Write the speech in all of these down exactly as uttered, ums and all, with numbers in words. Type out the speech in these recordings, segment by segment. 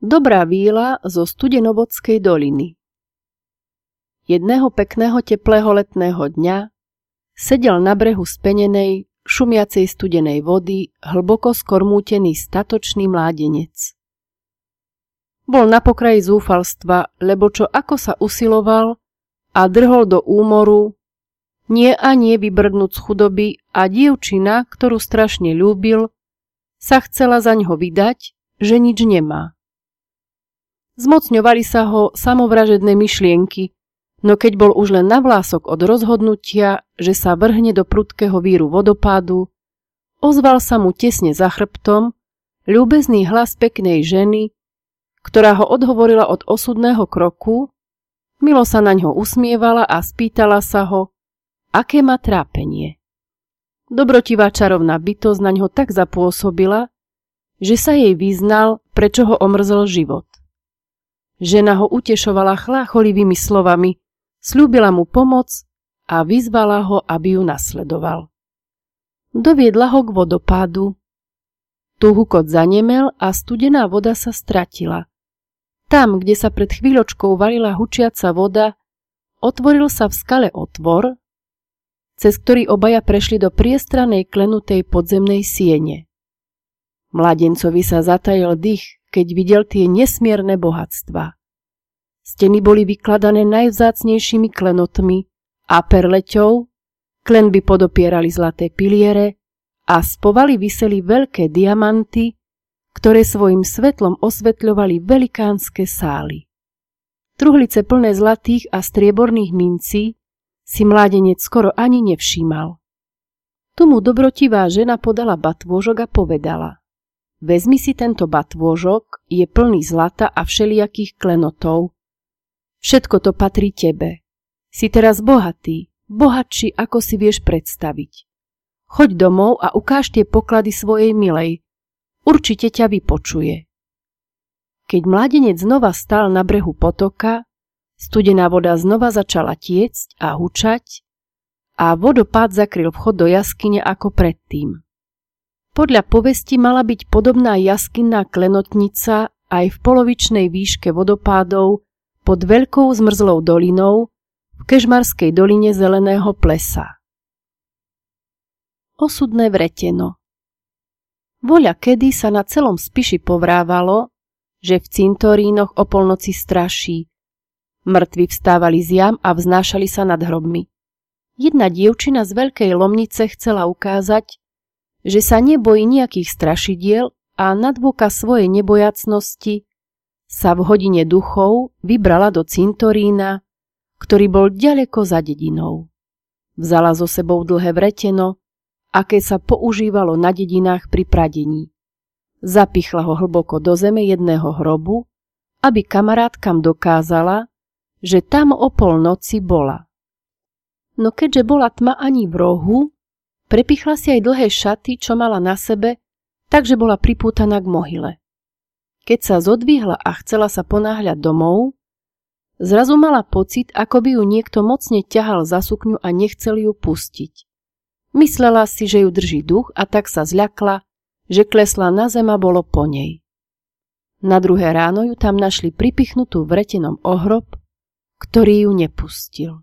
Dobrá víla zo Studenovodskej doliny. Jedného pekného teplého letného dňa sedel na brehu spenenej, šumiacej studenej vody hlboko skormútený statočný mládenec. Bol na pokraji zúfalstva, lebo čo ako sa usiloval a drhol do úmoru, nie a nie vybrdnúť z chudoby, a dievčina, ktorú strašne ľúbil, sa chcela zaňho vydať, že nič nemá. Zmocňovali sa ho samovražedné myšlienky, no keď bol už len na vlások od rozhodnutia, že sa vrhne do prudkého víru vodopádu, ozval sa mu tesne za chrbtom ľúbezný hlas peknej ženy, ktorá ho odhovorila od osudného kroku, milo sa naňho usmievala a spýtala sa ho, aké má trápenie. Dobrotivá čarovná bytosť naňho tak zapôsobila, že sa jej vyznal, prečo ho omrzol život. Žena ho utešovala chlácholivými slovami, sľúbila mu pomoc a vyzvala ho, aby ju nasledoval. Doviedla ho k vodopádu. Tu hukot zanemel a studená voda sa stratila. Tam, kde sa pred chvíľočkou valila hučiaca voda, otvoril sa v skale otvor, cez ktorý obaja prešli do priestranej klenutej podzemnej siene. Mladencovi sa zatajil dých, keď videl tie nesmierne bohatstvá. Steny boli vykladané najvzácnejšími klenotmi a perleťou, klenby podopierali zlaté piliere a z povaly viseli veľké diamanty, ktoré svojim svetlom osvetľovali velikánske sály. Truhlice plné zlatých a strieborných mincí si mládenec skoro ani nevšímal. Tu mu dobrotivá žena podala batôžok a povedala: vezmi si tento batôžok, je plný zlata a všelijakých klenotov. Všetko to patrí tebe. Si teraz bohatý, bohatší, ako si vieš predstaviť. Choď domov a ukáž tie poklady svojej milej. Určite ťa vypočuje. Keď mládenec znova stál na brehu potoka, studená voda znova začala tiecť a hučať a vodopád zakryl vchod do jaskyne ako predtým. Podľa povesti mala byť podobná jaskinná klenotnica aj v polovičnej výške vodopádov pod veľkou zmrzlou dolinou v Kežmarskej doline Zeleného plesa. Osudné vreteno. Voľa kedy sa na celom Spiši povrávalo, že v cintorínoch o polnoci straší. Mŕtvi vstávali z jam a vznášali sa nad hrobmi. Jedna dievčina z Veľkej Lomnice chcela ukázať, že sa nebojí nejakých strašidiel a na dôkaz svojej nebojacnosti sa v hodine duchov vybrala do cintorína, ktorý bol ďaleko za dedinou. Vzala so sebou dlhé vreteno, aké sa používalo na dedinách pri pradení. Zapichla ho hlboko do zeme jedného hrobu, aby kamarátkam dokázala, že tam o polnoci bola. No keďže bola tma ani v rohu, prepichla si aj dlhé šaty, čo mala na sebe, takže bola pripútaná k mohyle. Keď sa zodvihla a chcela sa ponáhľať domov, zrazu mala pocit, ako by ju niekto mocne ťahal za sukňu a nechcel ju pustiť. Myslela si, že ju drží duch, a tak sa zľakla, že klesla na zem a bolo po nej. Na druhé ráno ju tam našli pripichnutú v vretenom ohrob, ktorý ju nepustil.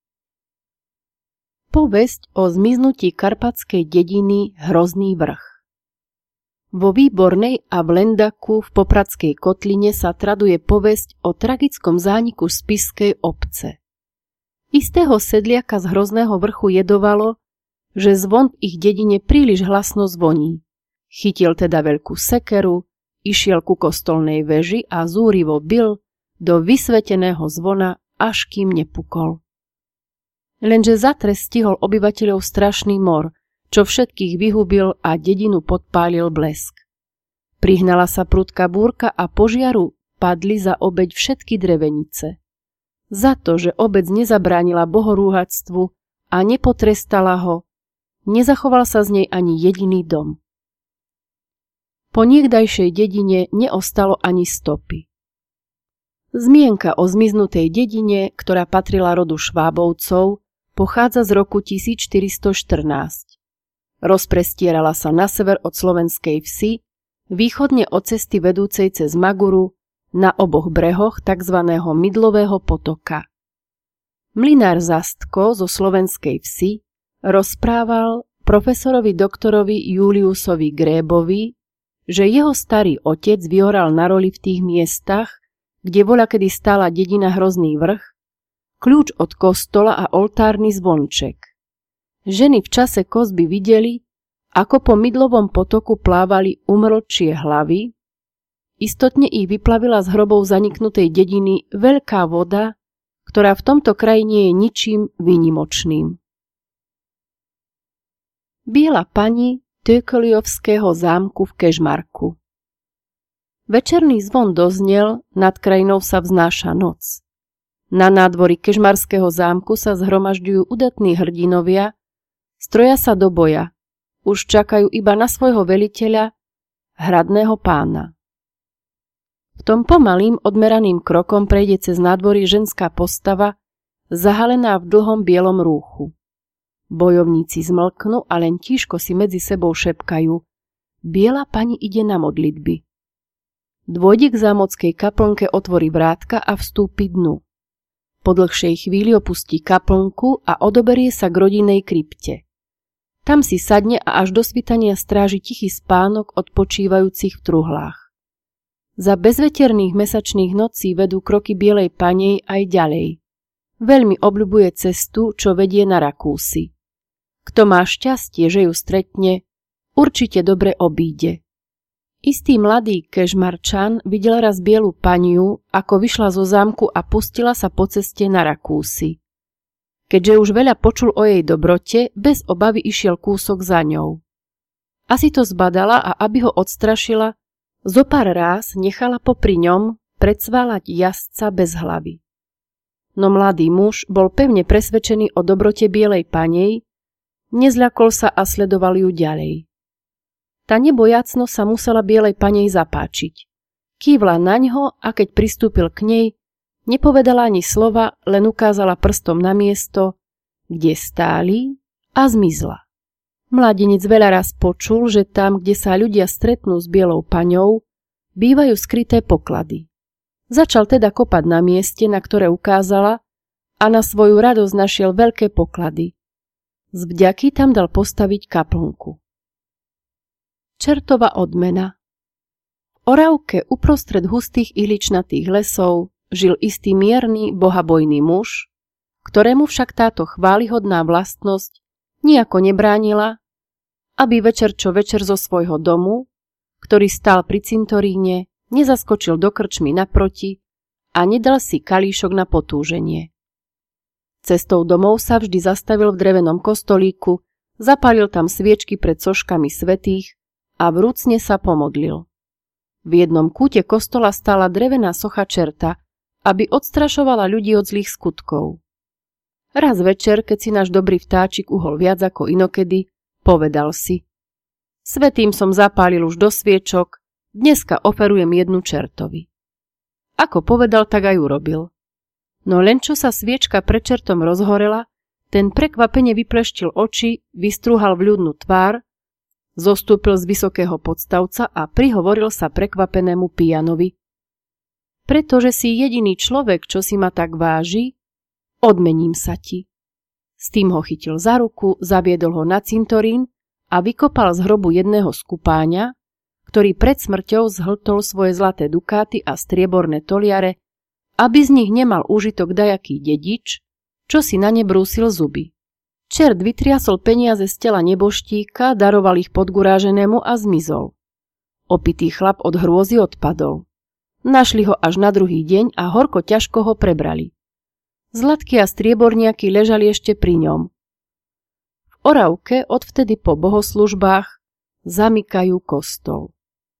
Povesť o zmiznutí karpatskej dediny Hrozný vrch. Vo Výbornej a v Lendaku v Popradskej kotline sa traduje povesť o tragickom zániku spišskej obce. Istého sedliaka z Hrozného vrchu jedovalo, že zvon v ich dedine príliš hlasno zvoní. Chytil teda veľkú sekeru, išiel ku kostolnej veži a zúrivo bil do vysveteného zvona, až kým nepukol. Lenže za trest stihol obyvateľov strašný mor, čo všetkých vyhubil a dedinu podpálil blesk. Prihnala sa prudká búrka a požiaru padli za obeť všetky drevenice. Za to, že obec nezabránila bohorúhactvu a nepotrestala ho, nezachoval sa z nej ani jediný dom. Po niekdajšej dedine neostalo ani stopy. Zmienka o zmiznutej dedine, ktorá patrila rodu Švábovcov, pochádza z roku tisícštyristoštrnásť. Rozprestierala sa na sever od slovenskej vsi, východne od cesty vedúcej cez Maguru na oboch brehoch tzv. Mydlového potoka. Mlynár Zastko zo slovenskej vsi rozprával profesorovi doktorovi Juliusovi Grébovi, že jeho starý otec vyhoral na roli v tých miestach, kde voľakedy stála dedina Hrozný vrch, kľúč od kostola a oltárny zvonček. Ženy v čase kosby videli, ako po Mydlovom potoku plávali umrlčie hlavy, istotne ich vyplavila z hrobov zaniknutej dediny veľká voda, ktorá v tomto kraji nie je ničím výnimočným. Biela pani Tökölyovského zámku v Kežmarku. Večerný zvon doznel, nad krajinou sa vznáša noc. Na nádvorí Kežmarského zámku sa zhromažďujú udatní hrdinovia, stroja sa do boja, už čakajú iba na svojho veliteľa, hradného pána. V tom pomalým odmeraným krokom prejde cez nádvorie ženská postava, zahalená v dlhom bielom rúchu. Bojovníci zmlknú a len tížko si medzi sebou šepkajú: biela pani ide na modlitby. Dôjde k zámockej kaplnke, otvorí vrátka a vstúpi dnu. Po dlhšej chvíli opustí kaplnku a odoberie sa k rodinnej krypte. Tam si sadne a až do svitania stráži tichý spánok odpočívajúcich v truhlách. Za bezveterných mesačných nocí vedú kroky bielej panej aj ďalej. Veľmi obľubuje cestu, čo vedie na Rakúsy. Kto má šťastie, že ju stretne, určite dobre obíde. Istý mladý Kežmarčan videl raz bielu paniu, ako vyšla zo zámku a pustila sa po ceste na Rakúsy. Keďže už veľa počul o jej dobrote, bez obavy išiel kúsok za ňou. Asi to zbadala a aby ho odstrašila, zopár ráz nechala popri ňom predsválať jazdca bez hlavy. No mladý muž bol pevne presvedčený o dobrote bielej panej, nezľakol sa a sledoval ju ďalej. Tá nebojacno sa musela bielej panej zapáčiť. Kývla naňho a keď pristúpil k nej, nepovedala ani slova, len ukázala prstom na miesto, kde stáli, a zmizla. Mladenec veľa raz počul, že tam, kde sa ľudia stretnú s bielou paňou, bývajú skryté poklady. Začal teda kopať na mieste, na ktoré ukázala, a na svoju radosť našiel veľké poklady. Z vďaky tam dal postaviť kaplnku. Čertova odmena. V Oravke uprostred hustých ihličnatých lesov žil istý mierny, bohabojný muž, ktorému však táto chválihodná vlastnosť nijako nebránila, aby večer čo večer zo svojho domu, ktorý stál pri cintoríne, nezaskočil do krčmy naproti a nedal si kalíšok na potúženie. Cestou domov sa vždy zastavil v drevenom kostolíku, zapálil tam sviečky pred soškami svätých a vrúcne sa pomodlil. V jednom kúte kostola stála drevená socha čerta, aby odstrašovala ľudí od zlých skutkov. Raz večer, keď si náš dobrý vtáčik uhol viac ako inokedy, povedal si: Svätým som zapálil už do sviečok, dneska oferujem jednu čertovi. Ako povedal, tak aj urobil. No len čo sa sviečka pred čertom rozhorela, ten prekvapene vypleštil oči, vystrúhal vľúdnu tvár, zostúpil z vysokého podstavca a prihovoril sa prekvapenému pijanovi: Pretože si jediný človek, čo si ma tak váži, odmením sa ti. S tým ho chytil za ruku, zaviedol ho na cintorín a vykopal z hrobu jedného skupáňa, ktorý pred smrťou zhltol svoje zlaté dukáty a strieborné toliare, aby z nich nemal úžitok dajaký dedič, čo si na ne brúsil zuby. Čert vytriasol peniaze z tela neboštíka, daroval ich podguráženému a zmizol. Opitý chlap od hrôzy odpadol. Našli ho až na druhý deň a horko ťažko ho prebrali. Zlatky a strieborniaky ležali ešte pri ňom. V Oravke odvtedy po bohoslužbách zamykajú kostol.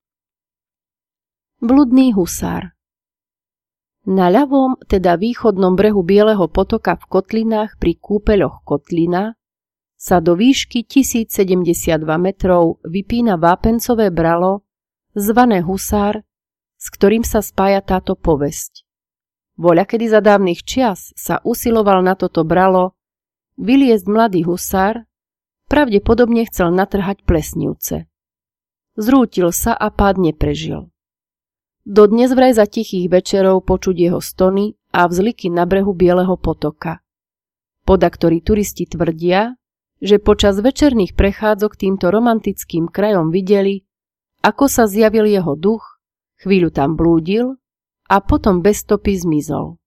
Bludný husár. Na ľavom, teda východnom brehu Bieleho potoka v Kotlinách pri kúpeľoch Kotlina sa do výšky tisícsedemdesiatdva metrov vypína vápencové bralo zvané Husár, s ktorým sa spája táto povesť. Voľakedy za dávnych čias sa usiloval na toto bralo vyliezť mladý husár, pravdepodobne chcel natrhať plesnivce. Zrútil sa a pád neprežil. Dodnes vraj za tichých večerov počuť jeho stony a vzliky na brehu Bieleho potoka. Podaktori turisti tvrdia, že počas večerných prechádzok týmto romantickým krajom videli, ako sa zjavil jeho duch, chvíľu tam blúdil a potom bez stopy zmizol.